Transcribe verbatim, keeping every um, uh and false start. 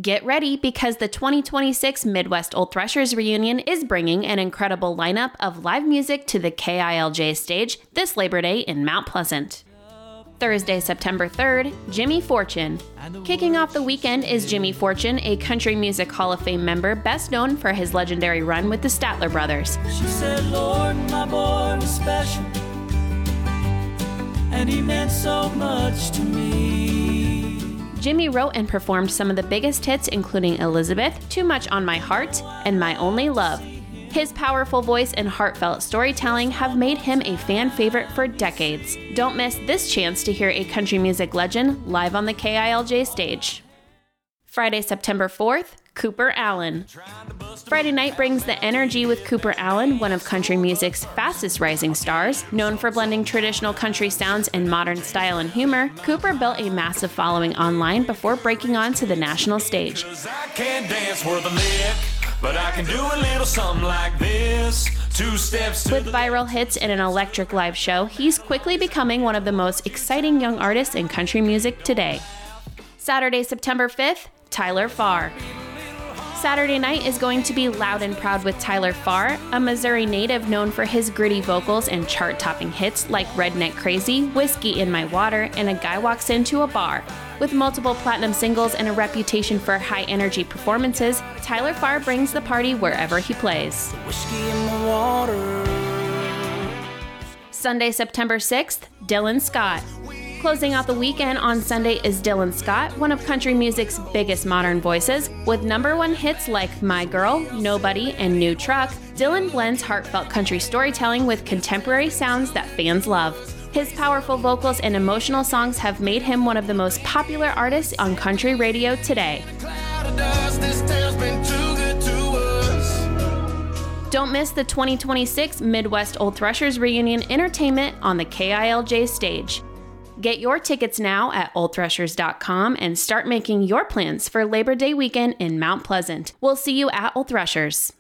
Get ready because the twenty twenty-six Midwest Old Threshers reunion is bringing an incredible lineup of live music to the K I L J stage this Labor Day in Mount Pleasant. Thursday, September third, Jimmy Fortune. Kicking off the weekend is Jimmy Fortune, a Country Music Hall of Fame member best known for his legendary run with the Statler Brothers. She said, Lord, my boy was special, and he meant so much to me. Jimmy wrote and performed some of the biggest hits, including Elizabeth, Too Much on My Heart, and My Only Love. His powerful voice and heartfelt storytelling have made him a fan favorite for decades. Don't miss this chance to hear a country music legend live on the K I L J stage. Friday, September fourth, Cooper Allen. Friday night brings the energy with Cooper Allen, one of country music's fastest rising stars. Known for blending traditional country sounds and modern style and humor, Cooper built a massive following online before breaking onto the national stage. I can't dance worth a lick, but I can do a little something like this. Two steps to With the viral hits and an electric live show, he's quickly becoming one of the most exciting young artists in country music today. Saturday, September fifth, Tyler Farr. Saturday night is going to be loud and proud with Tyler Farr, a Missouri native known for his gritty vocals and chart-topping hits like Redneck Crazy, Whiskey in My Water, and A Guy Walks Into a Bar. With multiple platinum singles and a reputation for high-energy performances, Tyler Farr brings the party wherever he plays. whiskey in the water. Sunday, September sixth, Dylan Scott. Closing out the weekend on Sunday is Dylan Scott, one of country music's biggest modern voices. With number one hits like My Girl, Nobody, and New Truck, Dylan blends heartfelt country storytelling with contemporary sounds that fans love. His powerful vocals and emotional songs have made him one of the most popular artists on country radio today. Don't miss the twenty twenty-six Midwest Old Threshers Reunion Entertainment on the K I L J stage. Get your tickets now at old threshers dot com and start making your plans for Labor Day weekend in Mount Pleasant. We'll see you at Old Threshers.